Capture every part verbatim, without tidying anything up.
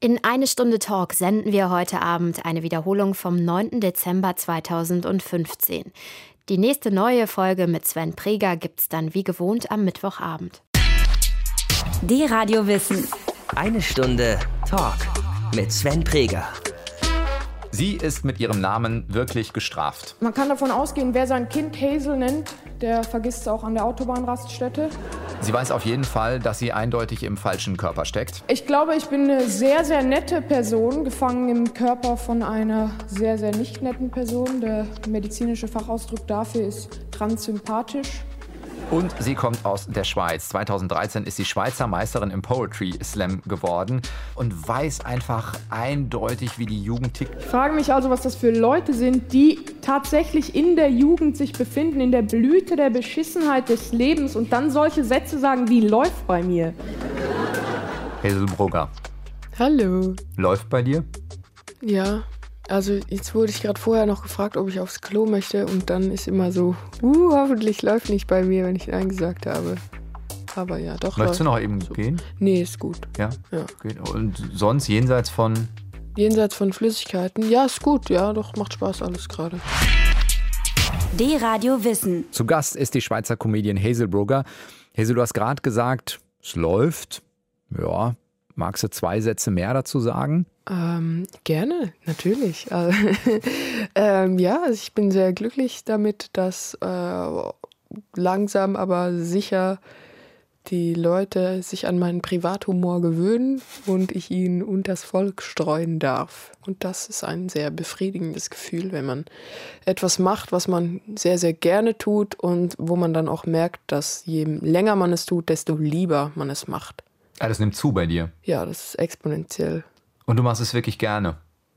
In Eine Stunde Talk senden wir heute Abend eine Wiederholung vom neunten Dezember zweitausendfünfzehn. Die nächste neue Folge mit Sven Preger gibt's dann wie gewohnt am Mittwochabend. D-Radio Wissen. Eine Stunde Talk mit Sven Preger. Sie ist mit ihrem Namen wirklich gestraft. Man kann davon ausgehen, wer sein Kind Hazel nennt, der vergisst es auch an der Autobahnraststätte. Sie weiß auf jeden Fall, dass sie eindeutig im falschen Körper steckt. Ich glaube, ich bin eine sehr, sehr nette Person, gefangen im Körper von einer sehr, sehr nicht netten Person. Der medizinische Fachausdruck dafür ist transsympathisch. Und sie kommt aus der Schweiz. zweitausenddreizehn ist sie Schweizer Meisterin im Poetry Slam geworden und weiß einfach eindeutig, wie die Jugend tickt. Ich frage mich also, was das für Leute sind, die tatsächlich in der Jugend sich befinden, in der Blüte der Beschissenheit des Lebens und dann solche Sätze sagen wie läuft bei mir. Hazel Brugger. Hallo. Läuft bei dir? Ja. Also jetzt wurde ich gerade vorher noch gefragt, ob ich aufs Klo möchte und dann ist immer so, uh, hoffentlich läuft nicht bei mir, wenn ich Nein gesagt habe. Aber ja, doch. Möchtest du noch eben so. gehen? Nee, ist gut. Ja? Ja. Geht. Und sonst jenseits von? Jenseits von Flüssigkeiten? Ja, ist gut, ja, doch, macht Spaß alles gerade. D-Radio Wissen. Zu Gast ist die Schweizer Comedian Hazel Brugger. Hazel, du hast gerade gesagt, es läuft. Ja, magst du zwei Sätze mehr dazu sagen? Ähm, gerne, natürlich. Also, ähm, ja, also ich bin sehr glücklich damit, dass äh, langsam aber sicher die Leute sich an meinen Privathumor gewöhnen und ich ihn unters Volk streuen darf. Und das ist ein sehr befriedigendes Gefühl, wenn man etwas macht, was man sehr, sehr gerne tut und wo man dann auch merkt, dass je länger man es tut, desto lieber man es macht. Ja, das nimmt zu bei dir. Ja, das ist exponentiell. Und du machst es wirklich gerne?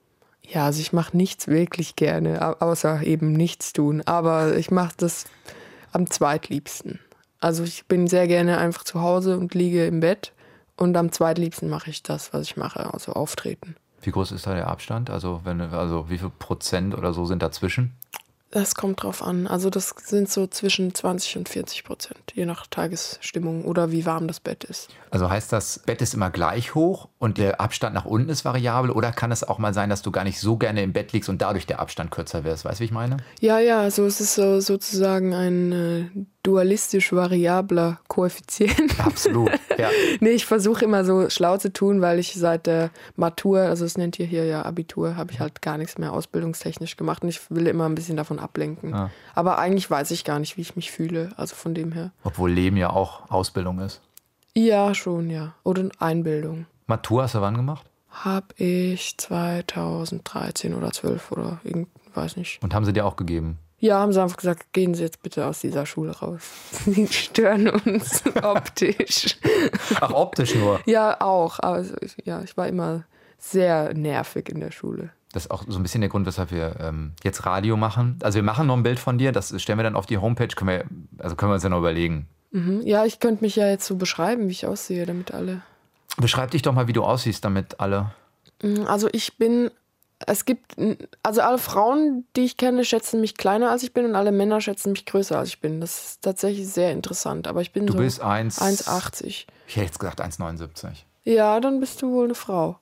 Ja, also ich mache nichts wirklich gerne, außer eben nichts tun. Aber ich mache das am zweitliebsten. Also ich bin sehr gerne einfach zu Hause und liege im Bett. Und am zweitliebsten mache ich das, was ich mache, also auftreten. Wie groß ist da der Abstand? Also, wenn, also wie viel Prozent oder so sind dazwischen? Das kommt drauf an. Also das sind so zwischen zwanzig und vierzig Prozent, je nach Tagesstimmung oder wie warm das Bett ist. Also heißt das, Bett ist immer gleich hoch und der Abstand nach unten ist variabel? Oder kann es auch mal sein, dass du gar nicht so gerne im Bett liegst und dadurch der Abstand kürzer wird? Weißt du, wie ich meine? Ja, ja, also es ist so sozusagen ein äh, dualistisch variabler Koeffizient. Absolut, ja. Nee, ich versuche immer so schlau zu tun, weil ich seit der Matur, also es nennt ihr hier ja Abitur, habe ich halt gar nichts mehr ausbildungstechnisch gemacht und ich will immer ein bisschen davon ablenken. Ja. Aber eigentlich weiß ich gar nicht, wie ich mich fühle, also von dem her. Obwohl Leben ja auch Ausbildung ist. Ja, schon, ja. Oder Einbildung. Matur hast du wann gemacht? Hab ich zweitausenddreizehn oder zwölf oder irgend, weiß nicht. Und haben sie dir auch gegeben? Ja, haben sie einfach gesagt, gehen Sie jetzt bitte aus dieser Schule raus. Sie stören uns optisch. Ach, optisch nur? Ja, auch. Also, ja, ich war immer sehr nervig in der Schule. Das ist auch so ein bisschen der Grund, weshalb wir ähm, jetzt Radio machen. Also wir machen noch ein Bild von dir, das stellen wir dann auf die Homepage, können wir, also können wir uns ja noch überlegen. Mhm. Ja, ich könnte mich ja jetzt so beschreiben, wie ich aussehe, damit alle... Beschreib dich doch mal, wie du aussiehst, damit alle... Also ich bin... Es gibt, also alle Frauen, die ich kenne, schätzen mich kleiner als ich bin und alle Männer schätzen mich größer als ich bin. Das ist tatsächlich sehr interessant, aber ich bin du so bist eins eins achtzig. Ich hätte jetzt gesagt eins neunundsiebzig. Ja, dann bist du wohl eine Frau.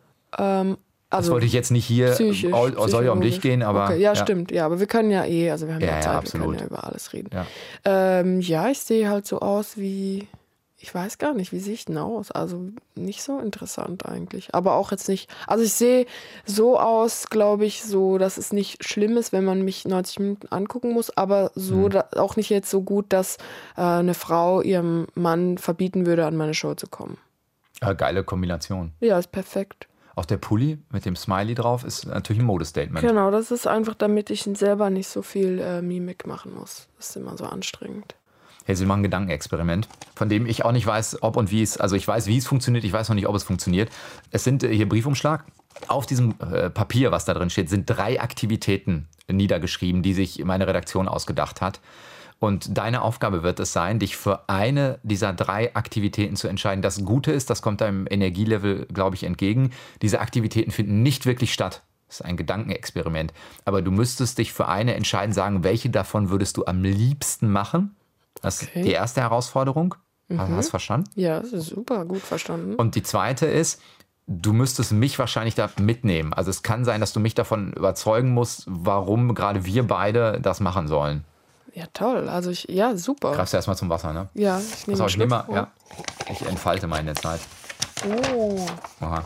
Ähm, also das wollte ich jetzt nicht hier, psychisch, soll ja um dich gehen, aber... Okay, ja, ja, stimmt, ja, aber wir können ja eh, also wir haben ja, ja Zeit, ja, absolut. wir können ja über alles reden. Ja, ähm, ja ich sehe halt so aus wie... Ich weiß gar nicht, wie sehe ich denn aus? Also nicht so interessant eigentlich. Aber auch jetzt nicht. Also ich sehe so aus, glaube ich, so, dass es nicht schlimm ist, wenn man mich neunzig Minuten angucken muss, aber so hm. da, auch nicht jetzt so gut, dass äh, eine Frau ihrem Mann verbieten würde, an meine Show zu kommen. Ja, geile Kombination. Ja, ist perfekt. Auch der Pulli mit dem Smiley drauf ist natürlich ein Modestatement. Genau, das ist einfach, damit ich selber nicht so viel äh, Mimik machen muss. Das ist immer so anstrengend. Hey, Sie machen ein Gedankenexperiment, von dem ich auch nicht weiß, ob und wie es, also ich weiß, wie es funktioniert, ich weiß noch nicht, ob es funktioniert. Es sind äh, hier Briefumschlag. Auf diesem äh, Papier, was da drin steht, sind drei Aktivitäten niedergeschrieben, die sich meine Redaktion ausgedacht hat. Und deine Aufgabe wird es sein, dich für eine dieser drei Aktivitäten zu entscheiden. Das Gute ist, das kommt deinem Energielevel, glaube ich, entgegen. Diese Aktivitäten finden nicht wirklich statt. Das ist ein Gedankenexperiment. Aber du müsstest dich für eine entscheiden, sagen, welche davon würdest du am liebsten machen? Das Okay. ist die erste Herausforderung. Mhm. Hast du verstanden? Ja, das ist super, gut verstanden. Und die zweite ist, du müsstest mich wahrscheinlich da mitnehmen. Also es kann sein, dass du mich davon überzeugen musst, warum gerade wir beide das machen sollen. Ja, toll. Also ich, ja, super. Greifst du erstmal zum Wasser, ne? Ja, ich nehme Pass auf, ich, einen nehm mal, Schluck. ja, ich entfalte meine Zeit. Oh. Aha.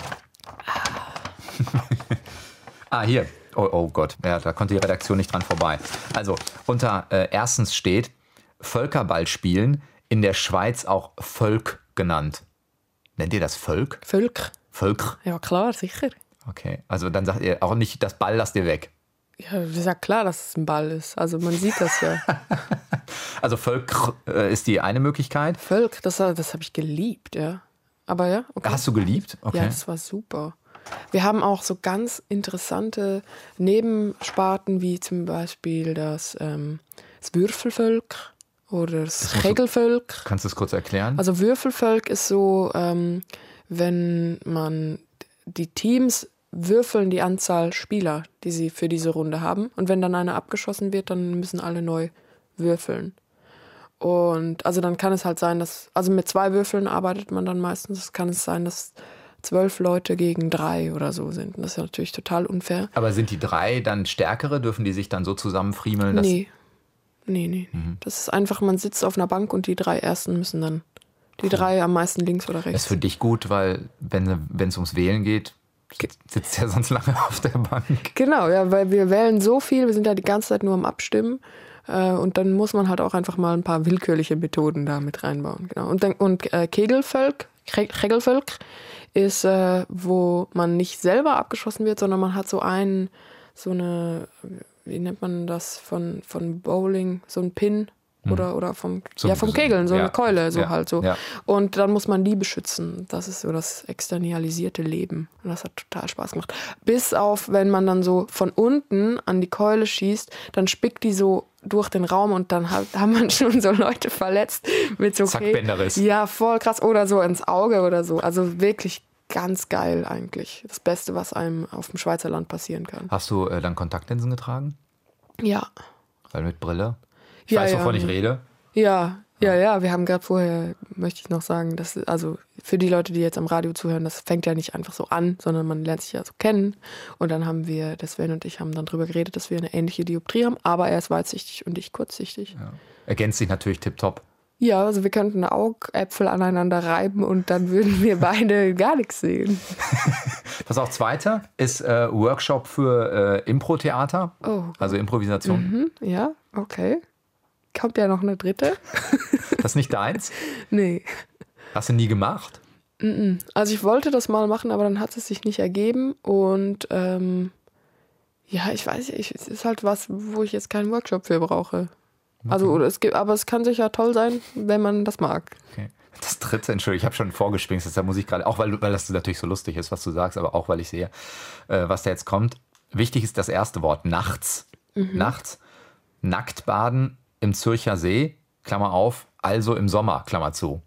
ah, hier. Oh, oh Gott, ja, da konnte die Redaktion nicht dran vorbei. Also, unter äh, erstens steht Völkerball spielen, in der Schweiz auch Völk genannt. Nennt ihr das Völk? Völk. Völk? Ja, klar, sicher. Okay, also dann sagt ihr auch nicht, das Ball lasst ihr weg. Ja, das ist ja klar, dass es ein Ball ist. Also man sieht das ja. Also Völk äh, ist die eine Möglichkeit. Völk, das, das habe ich geliebt, ja. Aber ja, okay. Hast du geliebt? Okay. Ja, das war super. Wir haben auch so ganz interessante Nebensparten, wie zum Beispiel das, ähm, das Würfelvölk oder das, das Kegelvölk. Kannst du es kurz erklären? Also Würfelvölk ist so, ähm, wenn man die Teams würfeln die Anzahl Spieler, die sie für diese Runde haben. Und wenn dann einer abgeschossen wird, dann müssen alle neu würfeln. Und also dann kann es halt sein, dass, also mit zwei Würfeln arbeitet man dann meistens. Es kann es sein, dass zwölf Leute gegen drei oder so sind. Und das ist ja natürlich total unfair. Aber sind die drei dann stärkere? Dürfen die sich dann so zusammenfriemeln? Dass Nee. Nee, nee, nee. Mhm. Das ist einfach, man sitzt auf einer Bank und die drei Ersten müssen dann, die drei am meisten links oder rechts. Das ist für dich gut, weil wenn es ums Wählen geht, sitzt ja sonst lange auf der Bank. Genau, ja, weil wir wählen so viel, wir sind ja die ganze Zeit nur am Abstimmen. Äh, und dann muss man halt auch einfach mal ein paar willkürliche Methoden da mit reinbauen. Genau. Und, dann, und äh, Kegelvölk, Kegelvölk ist, äh, wo man nicht selber abgeschossen wird, sondern man hat so einen, so eine, wie nennt man das, von, von Bowling, so ein Pin hm. oder, oder vom, so, ja, vom Kegeln, so ja. eine Keule, so ja. halt so. Ja. Und dann muss man die beschützen. Das ist so das externalisierte Leben. Und das hat total Spaß gemacht. Bis auf, wenn man dann so von unten an die Keule schießt, dann spickt die so durch den Raum und dann hat, haben man schon so Leute verletzt mit so Zackbänderriss. Ja, voll krass. Oder so ins Auge oder so. Also wirklich ganz geil eigentlich. Das Beste, was einem auf dem Schweizer Land passieren kann. Hast du äh, dann Kontaktlinsen getragen? Ja. Weil mit Brille? Ich ja, weiß, wovon ja. ich rede. Ja, ja, ja. Wir haben gerade vorher, möchte ich noch sagen, dass, also für die Leute, die jetzt am Radio zuhören, das fängt ja nicht einfach so an, sondern man lernt sich ja so kennen. Und dann haben wir, der Sven und ich haben dann drüber geredet, dass wir eine ähnliche Dioptrie haben, aber er ist weitsichtig und ich kurzsichtig. Ja. Ergänzt sich natürlich tipptopp. Ja, also wir könnten Augäpfel aneinander reiben und dann würden wir beide gar nichts sehen. Pass auf, zweiter ist äh, Workshop für äh, Impro-Theater, oh. also Improvisation. Mhm, ja, okay. Kommt ja noch eine dritte. Das ist nicht deins? Nee. Hast du nie gemacht? Also ich wollte das mal machen, aber dann hat es sich nicht ergeben und ähm, ja, ich weiß nicht, es ist halt was, wo ich jetzt keinen Workshop für brauche. Okay. Also es gibt, aber es kann sicher toll sein, wenn man das mag. Okay. Das dritte, Entschuldigung, ich habe schon vorgespringt, da muss ich gerade, auch weil, weil das natürlich so lustig ist, was du sagst, aber auch weil ich sehe, äh, was da jetzt kommt. Wichtig ist das erste Wort, nachts. Mhm. Nachts, nackt baden im Zürcher See, Klammer auf, also im Sommer, Klammer zu.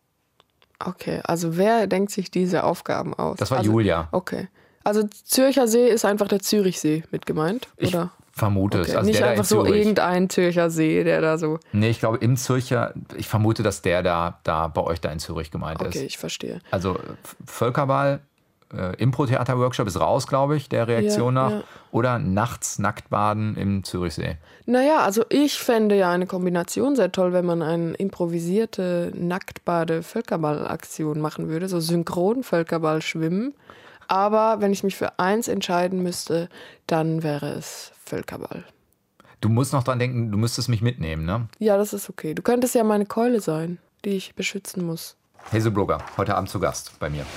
Okay, also wer denkt sich diese Aufgaben aus? Das war also, Julia. Okay, also Zürcher See ist einfach der Zürichsee mit gemeint, oder? Ich vermute okay. es. Also nicht der einfach da in so Zürich. irgendein Zürcher See, der da so... Nee, ich glaube im Zürcher, ich vermute, dass der da, da bei euch da in Zürich gemeint okay, ist. Okay, ich verstehe. Also Völkerball, äh, Impro-Theater-Workshop ist raus, glaube ich, der Reaktion ja, nach. Ja. Oder nachts Nacktbaden im Zürichsee. Naja, also ich fände ja eine Kombination sehr toll, wenn man eine improvisierte Nacktbade-Völkerball-Aktion machen würde, so synchron Völkerball schwimmen. Aber wenn ich mich für eins entscheiden müsste, dann wäre es Völkerball. Du musst noch dran denken, du müsstest mich mitnehmen, ne? Ja, das ist okay. Du könntest ja meine Keule sein, die ich beschützen muss. Hazel Brugger, heute Abend zu Gast bei mir.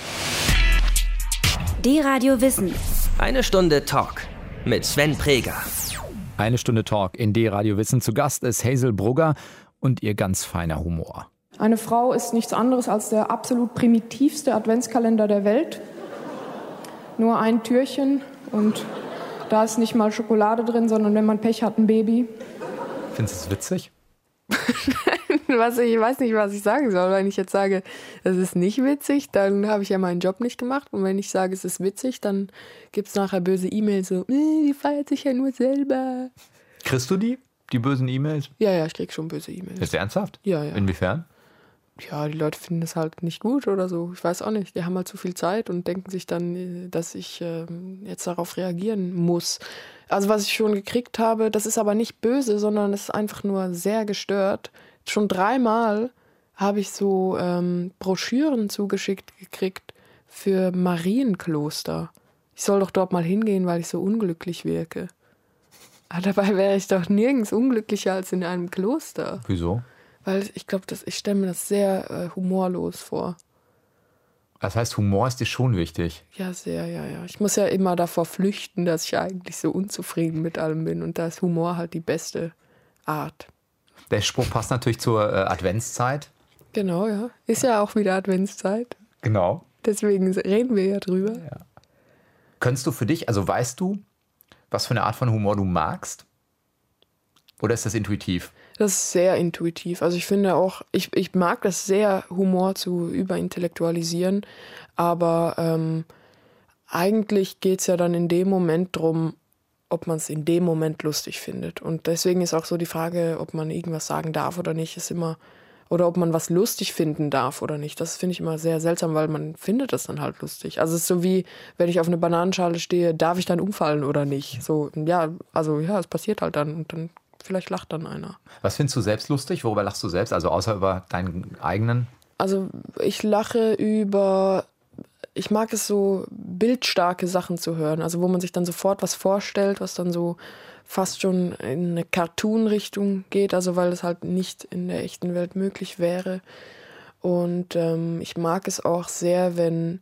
Die Radio Wissen. Eine Stunde Talk mit Sven Preger. Eine Stunde Talk in D-Radio Wissen. Zu Gast ist Hazel Brugger und ihr ganz feiner Humor. Eine Frau ist nichts anderes als der absolut primitivste Adventskalender der Welt. Nur ein Türchen und da ist nicht mal Schokolade drin, sondern wenn man Pech hat, ein Baby. Findest du es witzig? was, ich weiß nicht, was ich sagen soll. Wenn ich jetzt sage, es ist nicht witzig, dann habe ich ja meinen Job nicht gemacht. Und wenn ich sage, es ist witzig, dann gibt es nachher böse E-Mails so, die feiert sich ja nur selber. Kriegst du die, die bösen E-Mails? Ja, ja, ich krieg schon böse E-Mails. Ist ernsthaft? Ja, ja. Inwiefern? ja, die Leute finden es halt nicht gut oder so. Ich weiß auch nicht. Die haben halt zu viel Zeit und denken sich dann, dass ich äh, jetzt darauf reagieren muss. Also was ich schon gekriegt habe, das ist aber nicht böse, sondern es ist einfach nur sehr gestört. Schon dreimal habe ich so ähm, Broschüren zugeschickt gekriegt für Marienkloster. Ich soll doch dort mal hingehen, weil ich so unglücklich wirke. Aber dabei wäre ich doch nirgends unglücklicher als in einem Kloster. Wieso? Weil ich glaube, ich stelle mir das sehr äh, humorlos vor. Das heißt, Humor ist dir schon wichtig. Ja, sehr, ja, ja. Ich muss ja immer davor flüchten, dass ich eigentlich so unzufrieden mit allem bin. Und da ist Humor halt die beste Art. Der Spruch passt natürlich zur äh, Adventszeit. Genau, ja. Ist ja auch wieder Adventszeit. Genau. Deswegen reden wir ja drüber. Ja. Könntest du für dich, also weißt du, was für eine Art von Humor du magst? Oder ist das intuitiv? Das ist sehr intuitiv. Also ich finde auch, ich, ich mag das sehr, Humor zu überintellektualisieren, aber ähm, eigentlich geht es ja dann in dem Moment drum, ob man es in dem Moment lustig findet. Und deswegen ist auch so die Frage, ob man irgendwas sagen darf oder nicht, ist immer, oder ob man was lustig finden darf oder nicht. Das finde ich immer sehr seltsam, weil man findet das dann halt lustig. Also es ist so wie, wenn ich auf eine Bananenschale stehe, darf ich dann umfallen oder nicht? So, ja, also ja, es passiert halt dann und dann vielleicht lacht dann einer. Was findest du selbst lustig? Worüber lachst du selbst? Also außer über deinen eigenen? Also ich lache über, ich mag es so, bildstarke Sachen zu hören. Also wo man sich dann sofort was vorstellt, was dann so fast schon in eine Cartoon-Richtung geht. Also weil es halt nicht in der echten Welt möglich wäre. Und ähm, ich mag es auch sehr, wenn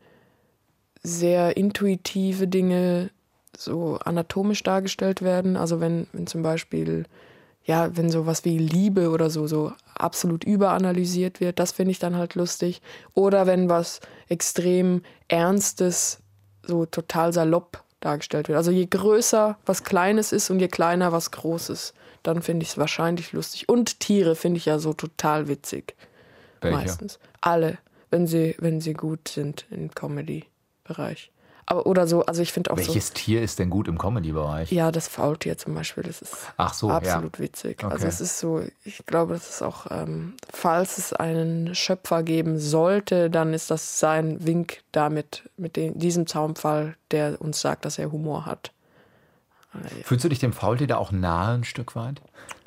sehr intuitive Dinge so anatomisch dargestellt werden. Also wenn, wenn zum Beispiel, ja, wenn sowas wie Liebe oder so, so absolut überanalysiert wird, das finde ich dann halt lustig. Oder wenn was extrem Ernstes so total salopp dargestellt wird. Also je größer was Kleines ist und je kleiner was Großes, dann finde ich es wahrscheinlich lustig. Und Tiere finde ich ja so total witzig. Welche? Meistens. Alle, wenn sie, wenn sie gut sind im Comedy-Bereich. Aber oder so, also ich finde auch Welches so, Tier ist denn gut im Comedy-Bereich? ja, das Faultier zum Beispiel, das ist Ach so, absolut ja. witzig. Okay. Also es ist so, ich glaube, das ist auch, ähm, falls es einen Schöpfer geben sollte, dann ist das sein Wink damit, mit dem, diesem Zaunpfahl, der uns sagt, dass er Humor hat. Fühlst du dich dem Faultier da auch nahe ein Stück weit?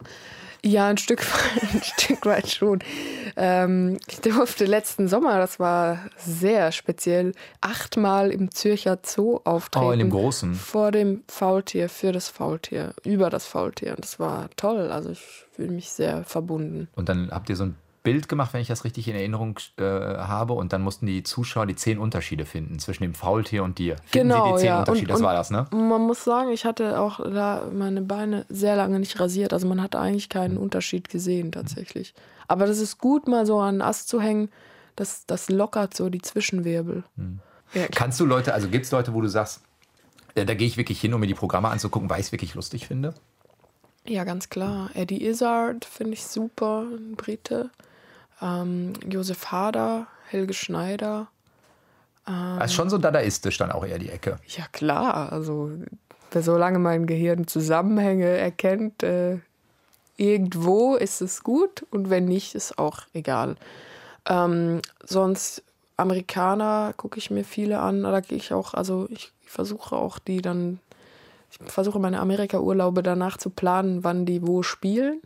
Ja, ein Stück, ein Stück weit schon. Ähm, ich durfte letzten Sommer, das war sehr speziell, achtmal im Zürcher Zoo auftreten. Oh, in dem Großen? Vor dem Faultier, für das Faultier, über das Faultier. Und das war toll. Also ich fühle mich sehr verbunden. Und dann habt ihr so ein Bild gemacht, wenn ich das richtig in Erinnerung äh, habe. Und dann mussten die Zuschauer die zehn Unterschiede finden zwischen dem Faultier und dir. Finden Genau, sie die zehn ja. Unterschiede? Und, das war das, ne? Man muss sagen, ich hatte auch da meine Beine sehr lange nicht rasiert. Also man hat eigentlich keinen Unterschied gesehen tatsächlich. Aber das ist gut, mal so an den Ast zu hängen. Das, das lockert so die Zwischenwirbel. Hm. Ja. Kannst du Leute, also gibt es Leute, wo du sagst, äh, da gehe ich wirklich hin, um mir die Programme anzugucken, weil ich es wirklich lustig finde? Ja, ganz klar. Eddie Izzard finde ich super, ein Brite. Ähm, Josef Hader, Helge Schneider. Ähm, Das ist schon so dadaistisch dann auch eher die Ecke. Ja, klar. Also, wer so lange mein Gehirn Zusammenhänge erkennt, äh, irgendwo ist es gut und wenn nicht, ist auch egal. Ähm, sonst Amerikaner gucke ich mir viele an. Da gehe ich auch, also ich versuche auch die dann, ich versuche meine Amerika-Urlaube danach zu planen, wann die wo spielen.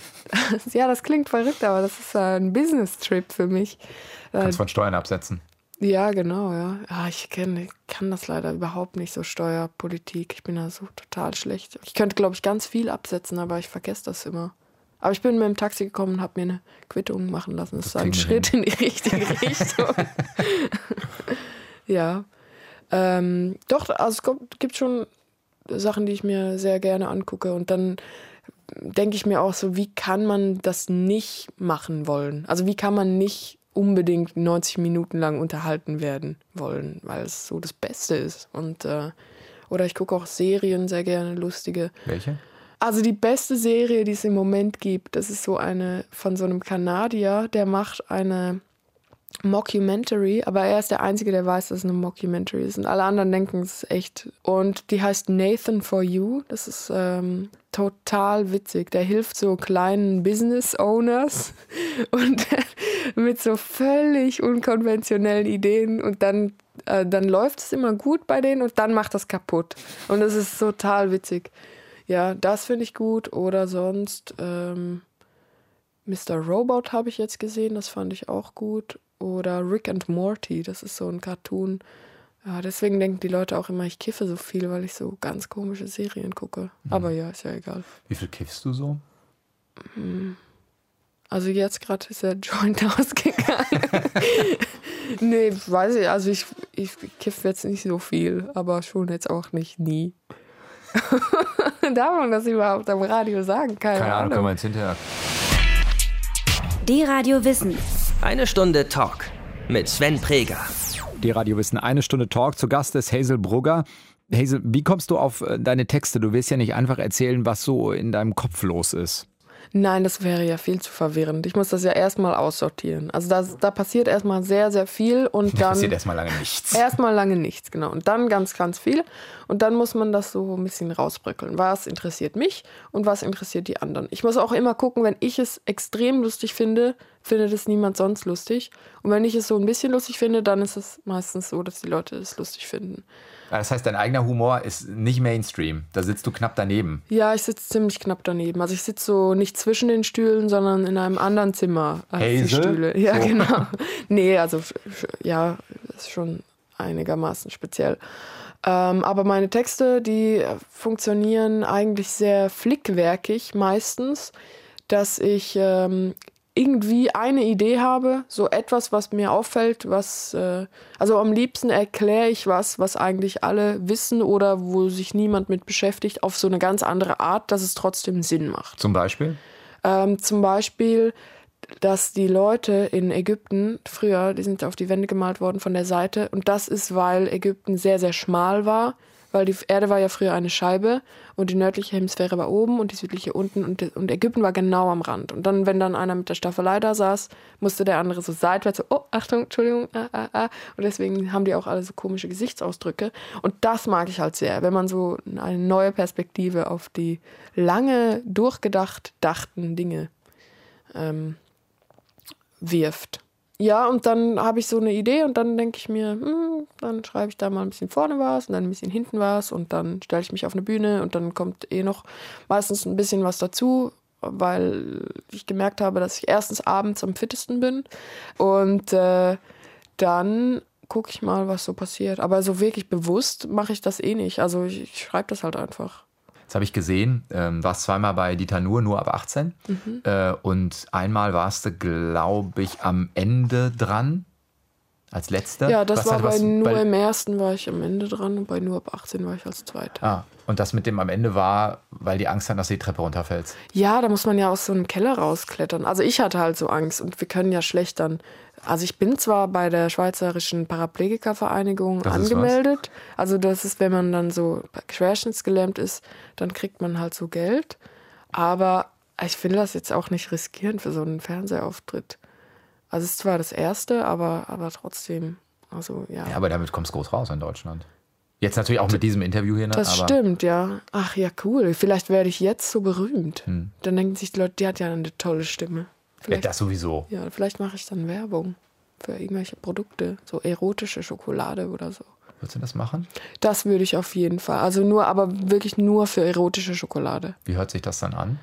Ja, das klingt verrückt, aber das ist ein Business-Trip für mich. Kannst von Steuern absetzen. Ja, genau, ja. ja ich, kenn, ich kann das leider überhaupt nicht, so Steuerpolitik. Ich bin da so total schlecht. Ich könnte, glaube ich, ganz viel absetzen, aber ich vergesse das immer. Aber ich bin mit dem Taxi gekommen und habe mir eine Quittung machen lassen. Das, das ist ein Schritt hin. in die richtige Richtung. Ja. Ähm, doch, also es gibt schon Sachen, die ich mir sehr gerne angucke. Und dann denke ich mir auch so, wie kann man das nicht machen wollen? Also wie kann man nicht unbedingt neunzig Minuten lang unterhalten werden wollen, weil es so das Beste ist. Und äh, oder ich gucke auch Serien sehr gerne, lustige. Welche? Also die beste Serie, die es im Moment gibt, das ist so eine von so einem Kanadier, der macht eine Mockumentary, aber er ist der Einzige, der weiß, dass es eine Mockumentary ist. Und alle anderen denken, es ist echt. Und die heißt Nathan for You. Das ist ähm, total witzig. Der hilft so kleinen Business-Owners und mit so völlig unkonventionellen Ideen. Und dann, äh, dann läuft es immer gut bei denen und dann macht das kaputt. Und das ist total witzig. Ja, das finde ich gut. Oder sonst ähm, Mister Robot habe ich jetzt gesehen. Das fand ich auch gut. Oder Rick and Morty, das ist so ein Cartoon. Ja, deswegen denken die Leute auch immer, ich kiffe so viel, weil ich so ganz komische Serien gucke. Mhm. Aber ja, ist ja egal. Wie viel kiffst du so? Also jetzt gerade ist der Joint ausgegangen. Nee, weiß ich, also ich, ich kiffe jetzt nicht so viel, aber schon jetzt auch nicht nie. Darf man das überhaupt am Radio sagen? Keine, Keine Ahnung, Ahnung. können wir jetzt hinterher. Die Radio Wissen. Eine Stunde Talk mit Sven Preger. Die Radio Wissen, eine Stunde Talk. Zu Gast ist Hazel Brugger. Hazel, wie kommst du auf deine Texte? Du willst ja nicht einfach erzählen, was so in deinem Kopf los ist. Nein, das wäre ja viel zu verwirrend. Ich muss das ja erstmal aussortieren. Also da, da passiert erstmal sehr, sehr viel und dann... Da passiert erstmal lange nichts. Erstmal lange nichts, genau. Und dann ganz, ganz viel. Und dann muss man das so ein bisschen rausbröckeln. Was interessiert mich und was interessiert die anderen? Ich muss auch immer gucken, wenn ich es extrem lustig finde, findet es niemand sonst lustig. Und wenn ich es so ein bisschen lustig finde, dann ist es meistens so, dass die Leute es lustig finden. Das heißt, dein eigener Humor ist nicht Mainstream. Da sitzt du knapp daneben. Ja, ich sitze ziemlich knapp daneben. Also ich sitze so nicht zwischen den Stühlen, sondern in einem anderen Zimmer als Hazel? die Stühle. Ja, So. genau. Nee, also ja, ist schon einigermaßen speziell. Ähm, aber meine Texte, die funktionieren eigentlich sehr flickwerkig meistens, dass ich ähm, irgendwie eine Idee habe, so etwas, was mir auffällt, was, äh, also am liebsten erkläre ich was, was eigentlich alle wissen oder wo sich niemand mit beschäftigt, auf so eine ganz andere Art, dass es trotzdem Sinn macht. Zum Beispiel? Ähm, zum Beispiel, dass die Leute in Ägypten früher, die sind auf die Wände gemalt worden von der Seite und das ist, weil Ägypten sehr, sehr schmal war, weil die Erde war ja früher eine Scheibe und die nördliche Hemisphäre war oben und die südliche unten und, und Ägypten war genau am Rand. Und dann, wenn dann einer mit der Staffelei da saß, musste der andere so seitwärts, so, oh, Achtung, Entschuldigung, ah, ah, ah. Und deswegen haben die auch alle so komische Gesichtsausdrücke. Und das mag ich halt sehr, wenn man so eine neue Perspektive auf die lange durchgedacht dachten Dinge ähm, wirft. Ja, und dann habe ich so eine Idee und dann denke ich mir, hm, dann schreibe ich da mal ein bisschen vorne was und dann ein bisschen hinten was und dann stelle ich mich auf eine Bühne und dann kommt eh noch meistens ein bisschen was dazu, weil ich gemerkt habe, dass ich erstens abends am fittesten bin und äh, dann gucke ich mal, was so passiert. Aber so wirklich bewusst mache ich das eh nicht. Also ich, ich schreibe das halt einfach. Das habe ich gesehen. Ähm, warst zweimal bei Dieter Nuhr, nur ab achtzehn. Mhm. Äh, und einmal warst du, glaube ich, am Ende dran. Als letzter. Ja, das was war halt, bei was, Nur bei, im ersten war ich am Ende dran und bei Nur ab achtzehn war ich als Zweiter. Ah, und das mit dem am Ende war, weil die Angst hatten, dass du die Treppe runterfällst. Ja, da muss man ja aus so einem Keller rausklettern. Also ich hatte halt so Angst und wir können ja schlecht dann... Also ich bin zwar bei der Schweizerischen Paraplegikervereinigung Das ist angemeldet. Also das ist, wenn man dann so querschnittsgelähmt ist, dann kriegt man halt so Geld. Aber ich finde das jetzt auch nicht riskierend für so einen Fernsehauftritt. Also es ist zwar das Erste, aber, aber trotzdem, also ja. Ja, aber damit kommst du groß raus in Deutschland. Jetzt natürlich auch mit diesem Interview hier. Ne? Das aber stimmt, ja. Ach ja, cool. Vielleicht werde ich jetzt so berühmt. Hm. Dann denken sich die Leute, die hat ja eine tolle Stimme. Ja, das sowieso. Ja, vielleicht mache ich dann Werbung für irgendwelche Produkte, so erotische Schokolade oder so. Würdest du das machen? Das würde ich auf jeden Fall. Also nur, aber wirklich nur für erotische Schokolade. Wie hört sich das dann an?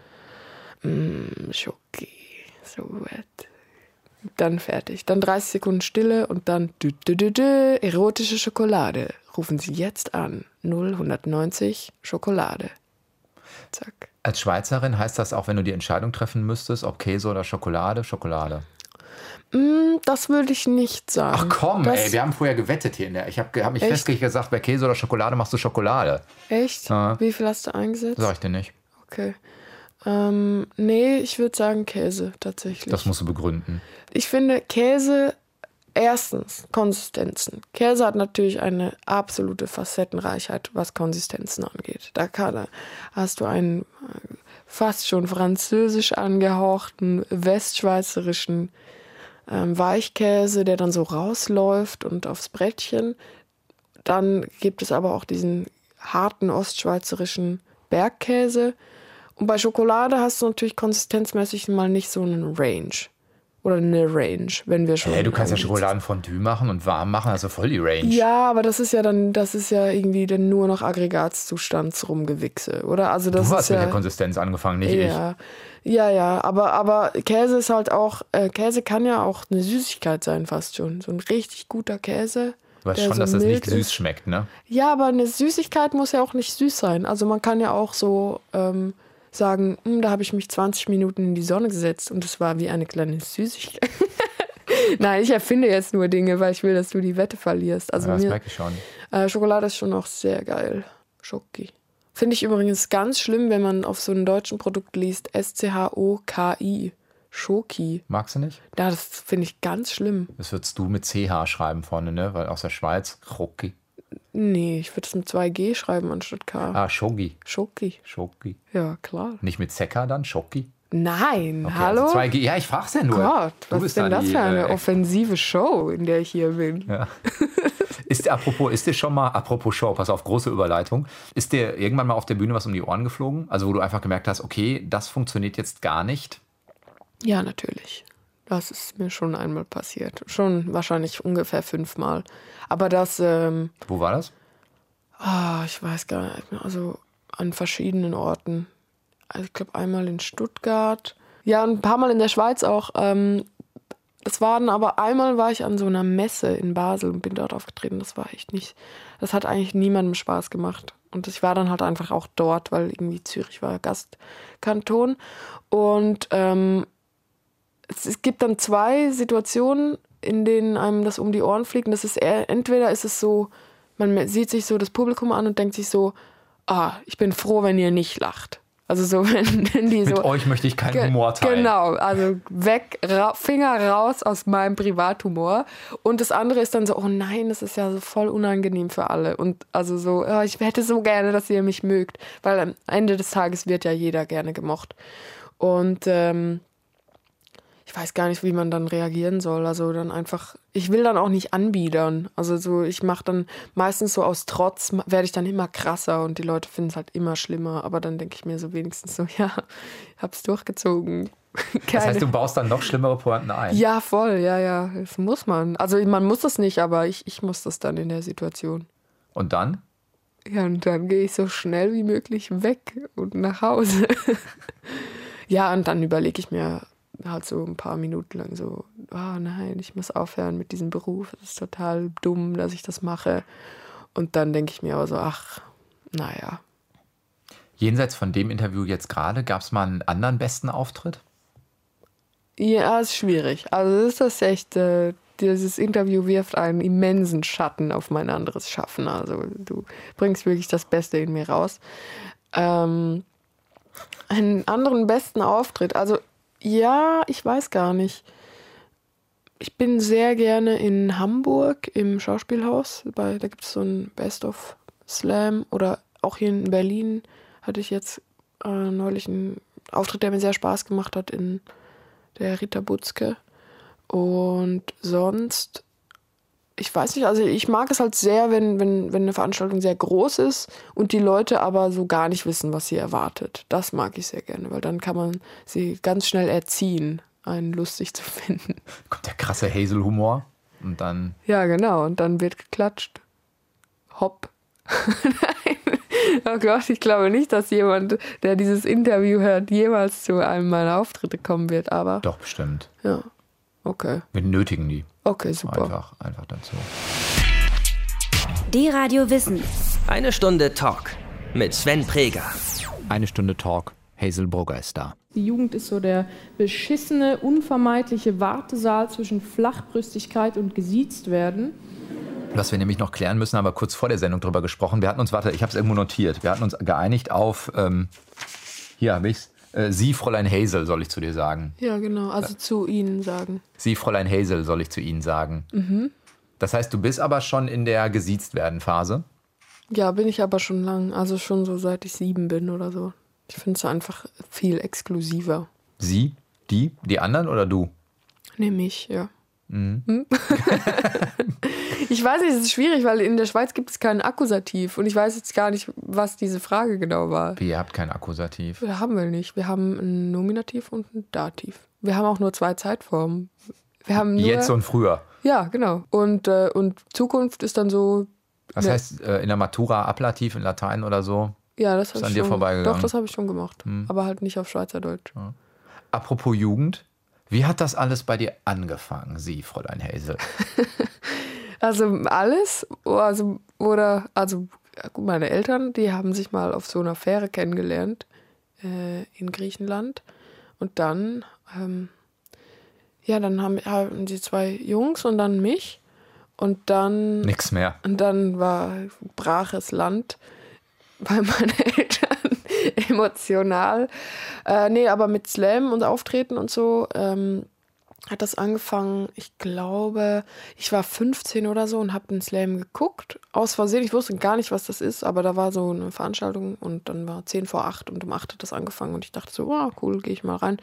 Mm, Schoki, so wet. Dann fertig. Dann dreißig Sekunden Stille und dann dü, dü, dü, dü, erotische Schokolade. Rufen Sie jetzt an. null neunzig Schokolade. Zack. Als Schweizerin heißt das auch, wenn du die Entscheidung treffen müsstest, ob Käse oder Schokolade, Schokolade? Mm, das würde ich nicht sagen. Ach komm, das, ey, wir haben vorher gewettet hier. In der, ich habe hab mich echt? festgelegt gesagt, bei Käse oder Schokolade machst du Schokolade. Echt? Ja. Wie viel hast du eingesetzt? Sag ich dir nicht. Okay. Ähm, nee, ich würde sagen Käse tatsächlich. Das musst du begründen. Ich finde Käse, erstens Konsistenzen. Käse hat natürlich eine absolute Facettenreichheit, was Konsistenzen angeht. Da, kann, da hast du einen fast schon französisch angehauchten, westschweizerischen ähm, Weichkäse, der dann so rausläuft und aufs Brettchen. Dann gibt es aber auch diesen harten ostschweizerischen Bergkäse. Und bei Schokolade hast du natürlich konsistenzmäßig mal nicht so einen Range. Oder eine Range, wenn wir schon... Hey, du kannst ja Schokoladenfondue machen und warm machen, also voll die Range. Ja, aber das ist ja dann, das ist ja irgendwie dann nur noch Aggregatzustandsrumgewichse, oder? Also das du hast ist mit ja, der Konsistenz angefangen, nicht ja, ich. Ja, ja, aber, aber Käse ist halt auch, äh, Käse kann ja auch eine Süßigkeit sein fast schon. So ein richtig guter Käse. Du weißt der schon, so dass das nicht mild süß ist. schmeckt, ne? Ja, aber eine Süßigkeit muss ja auch nicht süß sein. Also man kann ja auch so ähm, sagen, da habe ich mich zwanzig Minuten in die Sonne gesetzt und es war wie eine kleine Süßigkeit. Nein, ich erfinde jetzt nur Dinge, weil ich will, dass du die Wette verlierst. Also ja, das mir, merke ich schon. Äh, Schokolade ist schon auch sehr geil. Schoki. Finde ich übrigens ganz schlimm, wenn man auf so einem deutschen Produkt liest, S C H O K I. Schoki. Magst du nicht? Ja, das finde ich ganz schlimm. Das würdest du mit C H schreiben vorne, ne? Weil aus der Schweiz, Schoki. Nee, ich würde es mit zwei G schreiben anstatt K. Ah, Schoki. Schoki. Schoki. Ja, klar. Nicht mit Zeka dann, Schoki? Nein, Okay, hallo? Also zwei G. Ja, ich frag's ja nur. Gott, Du was bist ist denn da das die, für eine äh, offensive Show, in der ich hier bin? Ja. Ist dir, apropos, ist dir schon mal, apropos Show, pass auf, große Überleitung, ist dir irgendwann mal auf der Bühne was um die Ohren geflogen? Also wo du einfach gemerkt hast, okay, das funktioniert jetzt gar nicht? Ja, natürlich. Das ist mir schon einmal passiert. Schon wahrscheinlich ungefähr fünfmal. Aber das, ähm, Wo war das? ah, ich weiß gar nicht mehr, also an verschiedenen Orten. Also ich glaube einmal in Stuttgart. Ja, ein paar Mal in der Schweiz auch. Ähm, das war dann aber einmal war ich an so einer Messe in Basel und bin dort aufgetreten. Das war echt nicht, das hat eigentlich niemandem Spaß gemacht. Und ich war dann halt einfach auch dort, weil irgendwie Zürich war Gastkanton. Und ähm, es, es gibt dann zwei Situationen, in denen einem das um die Ohren fliegt. Und das ist eher, entweder ist es so, man sieht sich so das Publikum an und denkt sich so, ah, ich bin froh, wenn ihr nicht lacht. Also so, wenn, wenn die so... Mit euch möchte ich keinen Ge- Humor teilen. Genau, also weg, ra- Finger raus aus meinem Privathumor. Und das andere ist dann so, oh nein, das ist ja so voll unangenehm für alle. Und also so, oh, ich hätte so gerne, dass ihr mich mögt. Weil am Ende des Tages wird ja jeder gerne gemocht. Und ähm, ich weiß gar nicht, wie man dann reagieren soll. Also dann einfach, ich will dann auch nicht anbiedern. Also so, ich mache dann meistens so aus Trotz, werde ich dann immer krasser und die Leute finden es halt immer schlimmer. Aber dann denke ich mir so wenigstens so, ja, ich hab's durchgezogen. Das heißt, du baust dann noch schlimmere Pointen ein? Ja, voll, ja, ja, das muss man. Also man muss das nicht, aber ich, ich muss das dann in der Situation. Und dann? Ja, und dann gehe ich so schnell wie möglich weg und nach Hause. Ja, und dann überlege ich mir halt so ein paar Minuten lang so, oh nein, ich muss aufhören mit diesem Beruf, es ist total dumm, dass ich das mache. Und dann denke ich mir aber so, ach, naja. Jenseits von dem Interview jetzt gerade, gab es mal einen anderen besten Auftritt? Ja, ist schwierig. Also ist das echt, äh, dieses Interview wirft einen immensen Schatten auf mein anderes Schaffen. Also du bringst wirklich das Beste in mir raus. Ähm, einen anderen besten Auftritt, also ja, ich weiß gar nicht. Ich bin sehr gerne in Hamburg im Schauspielhaus. Bei, da gibt es so ein Best of Slam. Oder auch hier in Berlin hatte ich jetzt äh, neulich einen Auftritt, der mir sehr Spaß gemacht hat in der Rita Butzke. Und sonst, ich weiß nicht, also ich mag es halt sehr, wenn, wenn, wenn eine Veranstaltung sehr groß ist und die Leute aber so gar nicht wissen, was sie erwartet. Das mag ich sehr gerne, weil dann kann man sie ganz schnell erziehen, einen lustig zu finden. Kommt der krasse Hazel-Humor und dann... Ja, genau, und dann wird geklatscht. Hopp. Nein. Oh Gott, ich glaube nicht, dass jemand, der dieses Interview hört, jemals zu einem meiner Auftritte kommen wird, aber... Doch, bestimmt. Ja, okay. Wir nötigen die. Okay, super. Einfach, einfach dazu. D-Radio Wissen. Eine Stunde Talk mit Sven Preger. Eine Stunde Talk. Hazel Brugger ist da. Die Jugend ist so der beschissene, unvermeidliche Wartesaal zwischen Flachbrüstigkeit und gesiezt werden. Was wir nämlich noch klären müssen, haben wir kurz vor der Sendung drüber gesprochen. Wir hatten uns, warte, ich habe es irgendwo notiert. Wir hatten uns geeinigt auf, ähm, hier habe ich es, äh, Sie, Fräulein Hazel, soll ich zu dir sagen. Ja, genau, also zu Ihnen sagen. Sie, Fräulein Hazel, soll ich zu Ihnen sagen. Mhm. Das heißt, du bist aber schon in der Gesiezt-werden-Phase? Ja, bin ich aber schon lang. Also schon so seit ich sieben bin oder so. Ich finde es einfach viel exklusiver. Sie, die, die anderen oder du? Nee, mich, ja. Mhm. Hm? Ich weiß nicht, es ist schwierig, weil in der Schweiz gibt es keinen Akkusativ und ich weiß jetzt gar nicht, was diese Frage genau war. Wie, ihr habt kein Akkusativ? Wir haben wir nicht. Wir haben ein Nominativ und ein Dativ. Wir haben auch nur zwei Zeitformen. Wir haben nur, Jetzt und früher. Ja, genau. Und, äh, und Zukunft ist dann so. Das ne, heißt, äh, in der Matura Ablativ in Latein oder so? ja, das ist habe an ich dir schon, vorbeigegangen. Doch, das habe ich schon gemacht. Hm. Aber halt nicht auf Schweizerdeutsch. Ja. Apropos Jugend, wie hat das alles bei dir angefangen, Sie, Fräulein Hazel? Also alles, also, oder, also meine Eltern, die haben sich mal auf so einer Fähre kennengelernt äh, in Griechenland. Und dann, ähm, ja, dann haben, haben die zwei Jungs und dann mich. Und dann, Nix mehr. und dann war braches Land bei meinen Eltern emotional. Äh, nee, aber mit Slam und Auftreten und so ähm, hat das angefangen, ich glaube, ich war fünfzehn oder so und habe den Slam geguckt. Aus Versehen, ich wusste gar nicht, was das ist, aber da war so eine Veranstaltung und dann war zehn vor acht und um acht hat das angefangen und ich dachte so, oh, cool, gehe ich mal rein.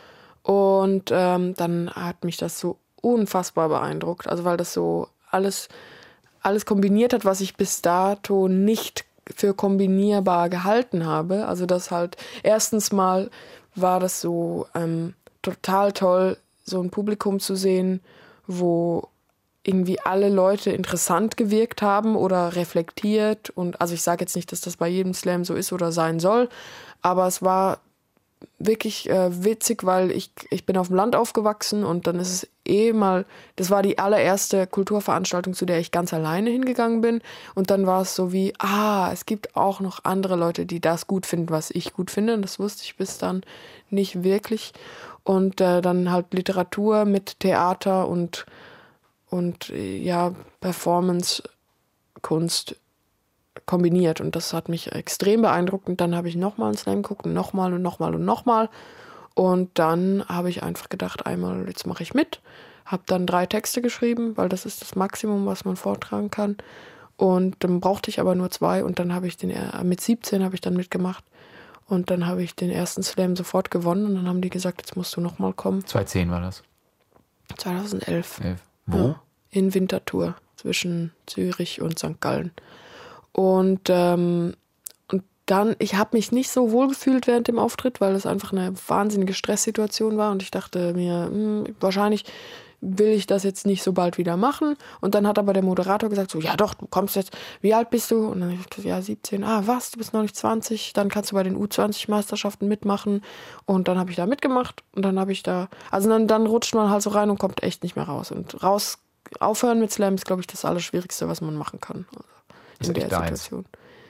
Und ähm, dann hat mich das so unfassbar beeindruckt, also weil das so alles, alles kombiniert hat, was ich bis dato nicht für kombinierbar gehalten habe. Also das halt, erstens mal war das so ähm, total toll, so ein Publikum zu sehen, wo irgendwie alle Leute interessant gewirkt haben oder reflektiert. Und also ich sage jetzt nicht, dass das bei jedem Slam so ist oder sein soll, aber es war wirklich äh, witzig, weil ich, ich bin auf dem Land aufgewachsen und dann ist es eh mal, das war die allererste Kulturveranstaltung, zu der ich ganz alleine hingegangen bin und dann war es so wie, ah, es gibt auch noch andere Leute, die das gut finden, was ich gut finde und das wusste ich bis dann nicht wirklich und äh, dann halt Literatur mit Theater und, und ja, Performance-Kunst kombiniert und das hat mich extrem beeindruckt und dann habe ich nochmal einen Slam geguckt und nochmal und nochmal und nochmal und dann habe ich einfach gedacht, einmal jetzt mache ich mit, habe dann drei Texte geschrieben, weil das ist das Maximum, was man vortragen kann und dann brauchte ich aber nur zwei und dann habe ich den, mit siebzehn habe ich dann mitgemacht und dann habe ich den ersten Slam sofort gewonnen und dann haben die gesagt, jetzt musst du nochmal kommen. zweitausendzehn war das? zweitausendelf. Elf. Wo? Ja, in Winterthur zwischen Zürich und Sankt Gallen. Und, ähm, und dann, ich habe mich nicht so wohl gefühlt während dem Auftritt, weil es einfach eine wahnsinnige Stresssituation war und ich dachte mir, hm, wahrscheinlich will ich das jetzt nicht so bald wieder machen. Und dann hat aber der Moderator gesagt, so, ja doch, du kommst jetzt, wie alt bist du? Und dann habe ich gesagt, ja, siebzehn. Ah, was, du bist noch nicht zwanzig? Dann kannst du bei den U zwanzig Meisterschaften mitmachen. Und dann habe ich da mitgemacht und dann habe ich da, also dann, dann rutscht man halt so rein und kommt echt nicht mehr raus. Und raus, aufhören mit Slam ist, glaube ich, das Allerschwierigste, was man machen kann. Also in der Situation.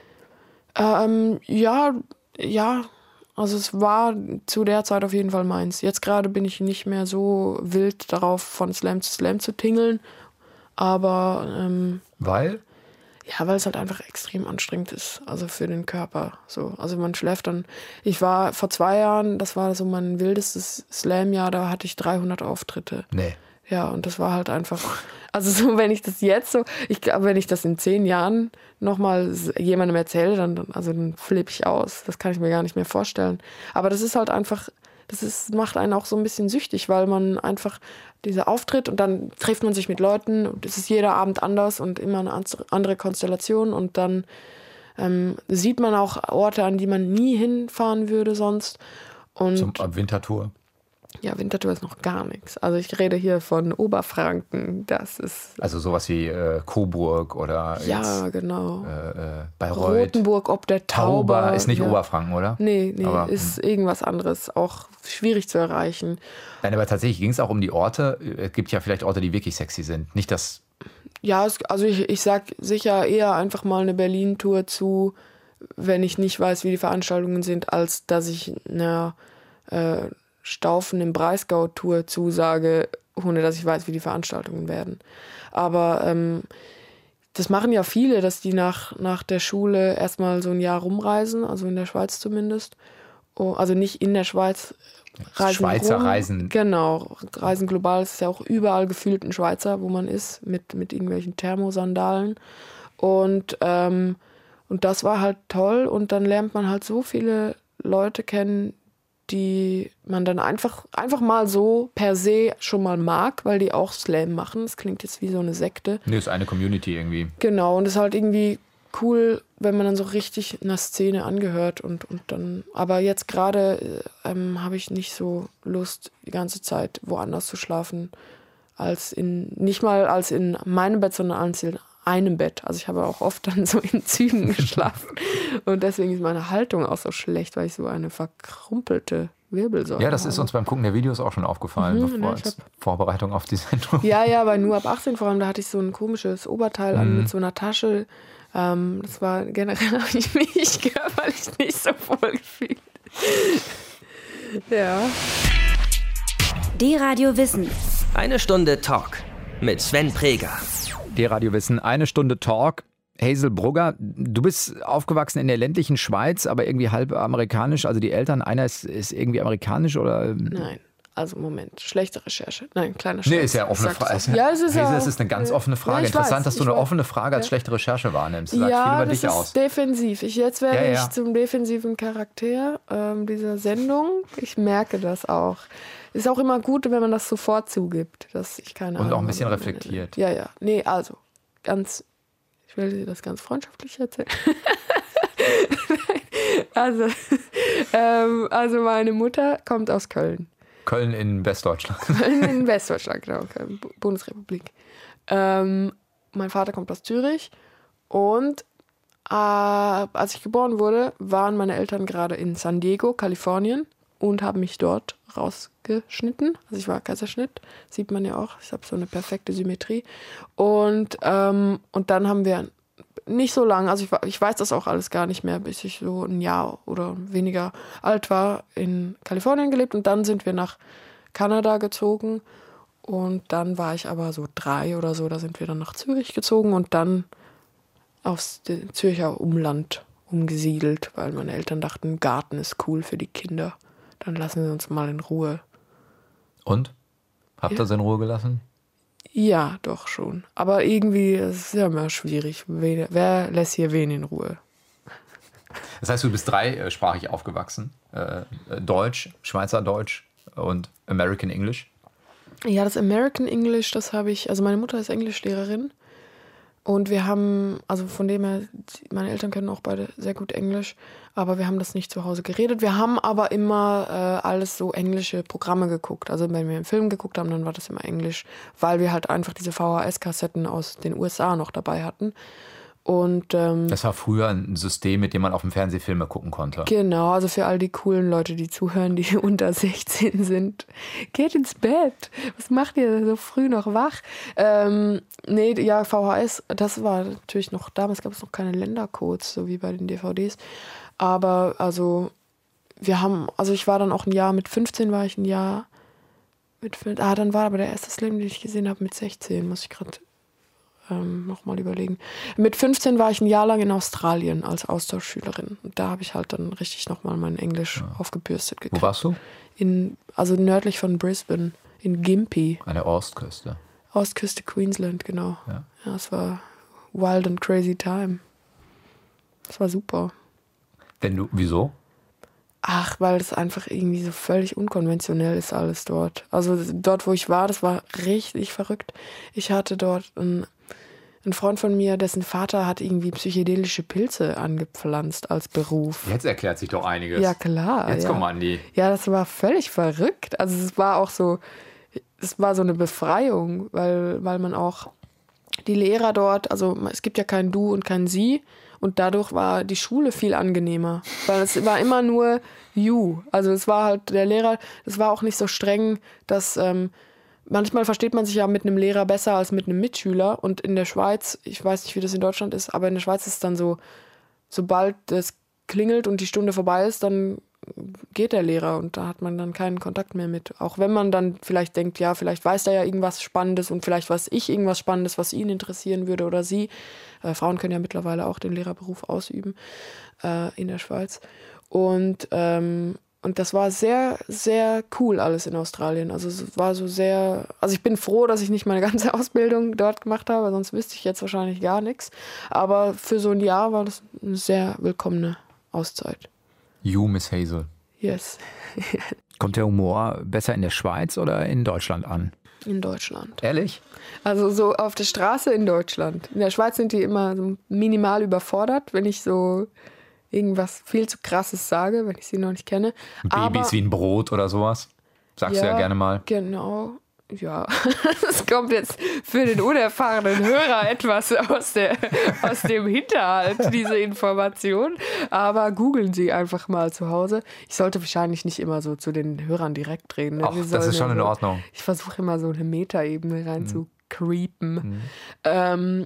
Ähm, ja, ja, also es war zu der Zeit auf jeden Fall meins. Jetzt gerade bin ich nicht mehr so wild darauf, von Slam zu Slam zu tingeln, aber ähm, weil? Ja, weil es halt einfach extrem anstrengend ist, also für den Körper. So, also man schläft dann. Ich war vor zwei Jahren, das war so mein wildestes Slam-Jahr, da hatte ich dreihundert Auftritte. Nee. Ja, und das war halt einfach, also so, wenn ich das jetzt so, ich glaube, wenn ich das in zehn Jahren nochmal jemandem erzähle, dann, also dann flippe ich aus. Das kann ich mir gar nicht mehr vorstellen. Aber das ist halt einfach, das ist, macht einen auch so ein bisschen süchtig, weil man einfach dieser Auftritt und dann trifft man sich mit Leuten und es ist jeder Abend anders und immer eine andere Konstellation und dann ähm, sieht man auch Orte, an die man nie hinfahren würde sonst. Und Zum ab Winterthur. Ja, Winterthur ist noch gar nichts. Also ich rede hier von Oberfranken. Das ist also sowas wie äh, Coburg oder ja, jetzt, genau. Äh, äh, Bayreuth. Rotenburg, ob der Tauber. Tauber ist nicht ja. Oberfranken, oder? Nee, nee, aber, ist hm. irgendwas anderes. Auch schwierig zu erreichen. Nein, aber tatsächlich ging es auch um die Orte. Es gibt ja vielleicht Orte, die wirklich sexy sind. Nicht das. Ja, es, also ich, ich sag sicher eher einfach mal eine Berlin-Tour zu, wenn ich nicht weiß, wie die Veranstaltungen sind, als dass ich einer äh, Staufen im Breisgau-Tour zusage, ohne dass ich weiß, wie die Veranstaltungen werden. Aber ähm, das machen ja viele, dass die nach, nach der Schule erstmal so ein Jahr rumreisen, also in der Schweiz zumindest. Oh, also nicht in der Schweiz. Reisen Schweizer rum. Reisen. Genau, Reisen global. Es ist ja auch überall gefühlt ein Schweizer, wo man ist, mit, mit irgendwelchen Thermosandalen. Und, ähm, und das war halt toll. Und dann lernt man halt so viele Leute kennen, die man dann einfach, einfach mal so per se schon mal mag, weil die auch Slam machen. Das klingt jetzt wie so eine Sekte. Nee, ist eine Community irgendwie. Genau, und das ist halt irgendwie cool, wenn man dann so richtig einer Szene angehört und, und dann, aber jetzt gerade ähm, habe ich nicht so Lust, die ganze Zeit woanders zu schlafen, als in, nicht mal als in meinem Bett, sondern als in einem Bett. Also ich habe auch oft dann so in Zügen geschlafen und deswegen ist meine Haltung auch so schlecht, weil ich so eine verkrumpelte Wirbelsäule Ja, das habe. ist uns beim Gucken der Videos auch schon aufgefallen, Mhm, bevor ne, als ich hab- Vorbereitung auf die Sendung. Ja, ja, aber nur ab achtzehn vor allem, da hatte ich so ein komisches Oberteil an Mhm. mit so einer Tasche. Ähm, das war generell, habe ich mich körperlich nicht so wohl gefühlt. Ja. D-Radio Wissen. Eine Stunde Talk mit Sven Preger. D-Radio Wissen, eine Stunde Talk. Hazel Brugger, du bist aufgewachsen in der ländlichen Schweiz, aber irgendwie halb amerikanisch. Also die Eltern, einer ist, ist irgendwie amerikanisch oder? Nein. Also Moment, schlechte Recherche. Nein, kleiner Nee, Scherz. ist ja offene Ich sag Frage. das. Ja, es ist Hazel, ja. es ist eine ganz offene Frage. Ja, ich Interessant, weiß, dass du ich eine weiß. offene Frage als Ja. schlechte Recherche wahrnimmst. Das sagt Ja, viel über das dich ist aus. defensiv. Ich, jetzt werde Ja, ja. ich zum defensiven Charakter ähm, dieser Sendung. Ich merke das auch. Ist auch immer gut, wenn man das sofort zugibt, dass ich keine Und Ahnung auch ein bisschen habe. reflektiert. Ja, ja. Nee, also, ganz, ich will dir das ganz freundschaftlich erzählen. also, ähm, also, meine Mutter kommt aus Köln. Köln in Westdeutschland. Köln in Westdeutschland, genau, Köln, Bu- Bundesrepublik. Ähm, mein Vater kommt aus Zürich und äh, als ich geboren wurde, waren meine Eltern gerade in San Diego, Kalifornien und haben mich dort rausgeschnitten. Also ich war Kaiserschnitt, sieht man ja auch. Ich habe so eine perfekte Symmetrie. Und, ähm, und dann haben wir nicht so lange, also ich, war- ich weiß das auch alles gar nicht mehr, bis ich so ein Jahr oder weniger alt war, in Kalifornien gelebt. Und dann sind wir nach Kanada gezogen. Und dann war ich aber so drei oder so, da sind wir dann nach Zürich gezogen und dann aufs de- Zürcher Umland umgesiedelt, weil meine Eltern dachten, Garten ist cool für die Kinder. Dann lassen sie uns mal in Ruhe. Und? Habt ihr Ja. sie in Ruhe gelassen? Ja, doch schon. Aber irgendwie ist es ja immer schwierig. Wer, wer lässt hier wen in Ruhe? Das heißt, du bist dreisprachig aufgewachsen. Äh, Deutsch, Schweizerdeutsch und American English. Ja, das American English, das habe ich, also meine Mutter ist Englischlehrerin und wir haben, also von dem her, meine Eltern können auch beide sehr gut Englisch, aber wir haben das nicht zu Hause geredet. Wir haben aber immer äh, alles so englische Programme geguckt. Also wenn wir einen Film geguckt haben, dann war das immer Englisch, weil wir halt einfach diese V H S-Kassetten aus den U S A noch dabei hatten. Und ähm, Das war früher ein System, mit dem man auf dem Fernseh Filme gucken konnte. genau, also für all die coolen Leute, die zuhören, die unter sechzehn sind, geht ins Bett. Was macht ihr so früh noch wach? Ähm, nee, ja, V H S, das war natürlich noch, damals gab es noch keine Ländercodes, so wie bei den D V Ds. Aber also, wir haben, also ich war dann auch ein Jahr, mit fünfzehn war ich ein Jahr, mit, fünf- ah, dann war aber der erste Slam, den ich gesehen habe, mit sechzehn, muss ich gerade ähm, nochmal überlegen. Mit fünfzehn war ich ein Jahr lang in Australien als Austauschschülerin. Und da habe ich halt dann richtig nochmal mein Englisch aufgebürstet gekriegt. Wo warst du? In, also nördlich von Brisbane, in Gympie, An der Ostküste. Ostküste Queensland, genau. Ja. Ja, es war wild and crazy time. Es war super. Wenn du, wieso? Ach, weil das einfach irgendwie so völlig unkonventionell ist alles dort. Also dort, wo ich war, das war richtig verrückt. Ich hatte dort einen, einen Freund von mir, dessen Vater hat irgendwie psychedelische Pilze angepflanzt als Beruf. Jetzt erklärt sich doch einiges. Ja, klar. Jetzt ja. kommen wir an die. Ja, das war völlig verrückt. Also es war auch so, es war so eine Befreiung, weil, weil man auch die Lehrer dort, also es gibt ja kein Du und kein Sie und dadurch war die Schule viel angenehmer, weil es war immer nur You. Also es war halt der Lehrer, es war auch nicht so streng, dass ähm, manchmal versteht man sich ja mit einem Lehrer besser als mit einem Mitschüler und in der Schweiz, ich weiß nicht, wie das in Deutschland ist, aber in der Schweiz ist es dann so, sobald es klingelt und die Stunde vorbei ist, dann geht der Lehrer und da hat man dann keinen Kontakt mehr mit. Auch wenn man dann vielleicht denkt, ja, vielleicht weiß der ja irgendwas Spannendes und vielleicht weiß ich irgendwas Spannendes, was ihn interessieren würde oder sie. Äh, Frauen können ja mittlerweile auch den Lehrerberuf ausüben äh, in der Schweiz. Und, ähm, und das war sehr, sehr cool alles in Australien. Also es war so sehr, also ich bin froh, dass ich nicht meine ganze Ausbildung dort gemacht habe, sonst wüsste ich jetzt wahrscheinlich gar nichts. Aber für so ein Jahr war das eine sehr willkommene Auszeit. You, Miss Hazel. Yes. Kommt der Humor besser in der Schweiz oder in Deutschland an? In Deutschland. Ehrlich? Also so auf der Straße in Deutschland. In der Schweiz sind die immer so minimal überfordert, wenn ich so irgendwas viel zu Krasses sage, wenn ich sie noch nicht kenne. Babys Aber, wie ein Brot oder sowas? Sagst ja, du ja gerne mal. Genau. Ja, das kommt jetzt für den unerfahrenen Hörer etwas aus, der, aus dem Hinterhalt, diese Information. Aber googeln Sie einfach mal zu Hause. Ich sollte wahrscheinlich nicht immer so zu den Hörern direkt reden. Ne? Ach, das ist schon in Ordnung. Ich versuche immer so eine Metaebene rein mhm. zu creepen. Mhm. Ähm,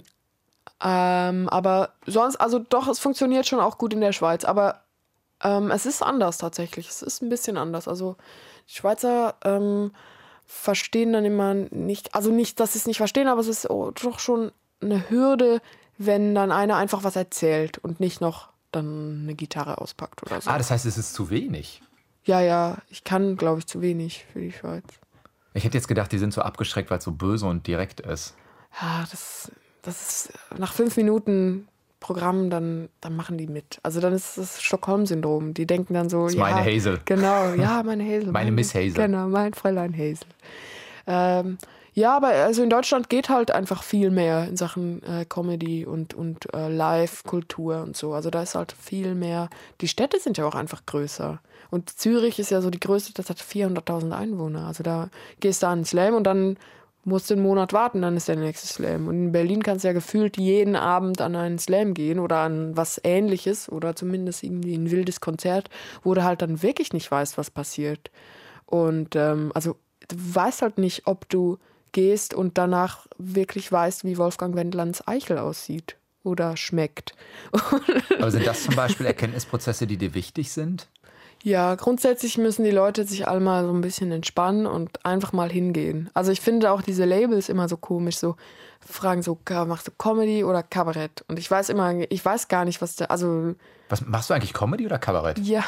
ähm, aber sonst, also doch, es funktioniert schon auch gut in der Schweiz. Aber ähm, es ist anders tatsächlich. Es ist ein bisschen anders. Also die Schweizer... Ähm, verstehen dann immer nicht, also nicht, dass sie es nicht verstehen, aber es ist oh, doch schon eine Hürde, wenn dann einer einfach was erzählt und nicht noch dann eine Gitarre auspackt oder so. Ah, das heißt, es ist zu wenig? Ja, ja, ich kann, glaube ich, zu wenig für die Schweiz. Ich hätte jetzt gedacht, die sind so abgeschreckt, weil es so böse und direkt ist. Ja, das, das ist nach fünf Minuten Programm, dann, dann machen die mit. Also dann ist das Stockholm-Syndrom. Die denken dann so, das ist ja, meine Hazel. Genau, ja, meine Hazel. meine meine Miss Hazel. Genau, mein Fräulein Hazel. Ähm, ja, aber also in Deutschland geht halt einfach viel mehr in Sachen äh, Comedy und, und äh, Live-Kultur und so. Also da ist halt viel mehr. Die Städte sind ja auch einfach größer. Und Zürich ist ja so die größte, das hat vierhunderttausend Einwohner. Also da gehst du an den Slam und dann musst du einen Monat warten, dann ist der nächste Slam. Und in Berlin kannst du ja gefühlt jeden Abend an einen Slam gehen oder an was Ähnliches oder zumindest irgendwie ein wildes Konzert, wo du halt dann wirklich nicht weißt, was passiert. Und ähm, also du weißt halt nicht, ob du gehst und danach wirklich weißt, wie Wolfgang Wendlands Eichel aussieht oder schmeckt. Aber sind das zum Beispiel Erkenntnisprozesse, die dir wichtig sind? Ja, grundsätzlich müssen die Leute sich alle mal so ein bisschen entspannen und einfach mal hingehen. Also ich finde auch diese Labels immer so komisch, so fragen so, machst du Comedy oder Kabarett? Und ich weiß immer, ich weiß gar nicht, was da, also... Was, machst du eigentlich Comedy oder Kabarett? Ja,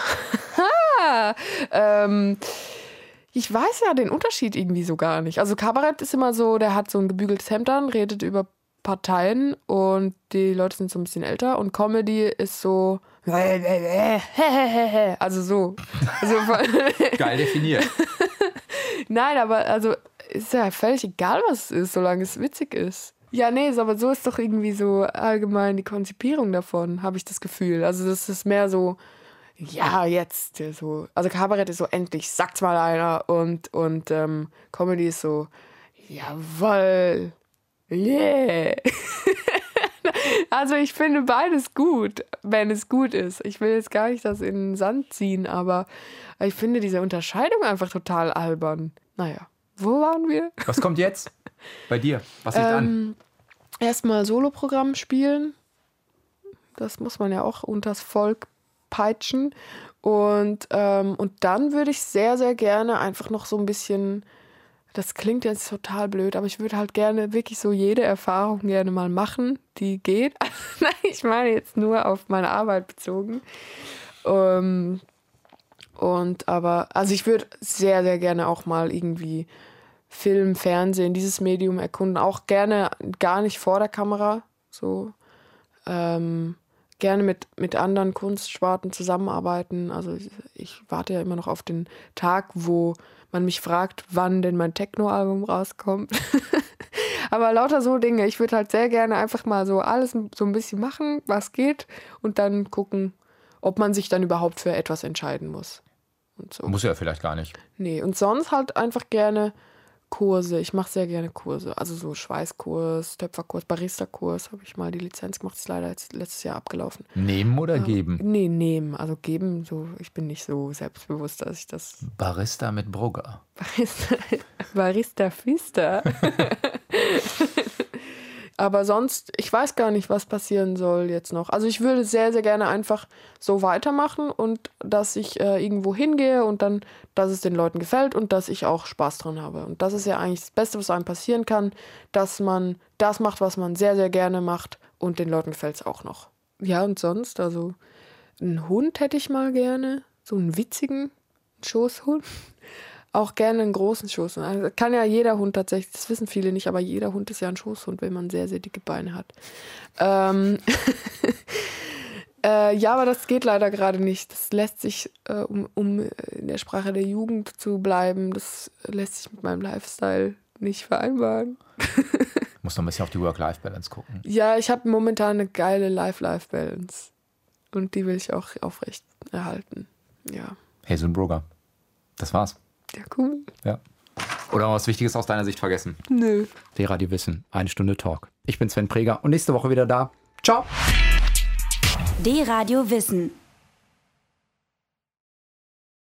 ähm, ich weiß ja den Unterschied irgendwie so gar nicht. Also Kabarett ist immer so, der hat so ein gebügeltes Hemd an, redet über Parteien und die Leute sind so ein bisschen älter und Comedy ist so also so. Also geil definiert. Nein, aber also ist ja völlig egal, was es ist, solange es witzig ist. Ja, nee, aber so ist doch irgendwie so allgemein die Konzipierung davon, habe ich das Gefühl. Also das ist mehr so, ja, jetzt so. Also Kabarett ist so, endlich sagt's mal einer und, und ähm, Comedy ist so, jawohl. Yeah. Also ich finde beides gut, wenn es gut ist. Ich will jetzt gar nicht das in den Sand ziehen, aber ich finde diese Unterscheidung einfach total albern. Naja, wo waren wir? Was kommt jetzt bei dir? Was liegt ähm, an? Erstmal Soloprogramm spielen. Das muss man ja auch unters Volk peitschen. Und, ähm, und dann würde ich sehr, sehr gerne einfach noch so ein bisschen... Das klingt jetzt total blöd, aber ich würde halt gerne wirklich so jede Erfahrung gerne mal machen, die geht. Nein, ich meine jetzt nur auf meine Arbeit bezogen. Um, und aber, also ich würde sehr, sehr gerne auch mal irgendwie Film, Fernsehen, dieses Medium erkunden. Auch gerne gar nicht vor der Kamera, so ähm, gerne mit, mit anderen Kunstsparten zusammenarbeiten. Also ich, ich warte ja immer noch auf den Tag, wo man mich fragt, wann denn mein Techno-Album rauskommt. Aber lauter so Dinge. Ich würde halt sehr gerne einfach mal so alles so ein bisschen machen, was geht und dann gucken, ob man sich dann überhaupt für etwas entscheiden muss. Und so. Muss ja vielleicht gar nicht. Nee, und sonst halt einfach gerne Kurse. Ich mache sehr gerne Kurse. Also so Schweißkurs, Töpferkurs, Barista-Kurs habe ich mal die Lizenz gemacht. Ist leider jetzt letztes Jahr abgelaufen. Nehmen oder ähm, geben? Nee, nehmen. Also geben, so, ich bin nicht so selbstbewusst, dass ich das... Barista mit Brugger. Barista, Barista Fister. Aber sonst, ich weiß gar nicht, was passieren soll jetzt noch. Also ich würde sehr, sehr gerne einfach so weitermachen und dass ich äh, irgendwo hingehe und dann, dass es den Leuten gefällt und dass ich auch Spaß dran habe. Und das ist ja eigentlich das Beste, was einem passieren kann, dass man das macht, was man sehr, sehr gerne macht und den Leuten gefällt es auch noch. Ja, und sonst, also einen Hund hätte ich mal gerne, so einen witzigen Schoßhund. Auch gerne einen großen Schoßhund. Also kann ja jeder Hund tatsächlich, das wissen viele nicht, aber jeder Hund ist ja ein Schoßhund, wenn man sehr, sehr dicke Beine hat. Ähm Äh, ja, aber das geht leider gerade nicht. Das lässt sich, äh, um, um in der Sprache der Jugend zu bleiben, das lässt sich mit meinem Lifestyle nicht vereinbaren. Muss noch ein bisschen auf die Work-Life-Balance gucken. Ja, ich habe momentan eine geile Life-Life-Balance. Und die will ich auch aufrecht erhalten. Ja. Hazel Brugger. Das war's. Ja, cool. Ja. Oder was Wichtiges aus deiner Sicht vergessen? Nö. D-Radio Wissen, eine Stunde Talk. Ich bin Sven Preger und nächste Woche wieder da. Ciao. D-Radio Wissen.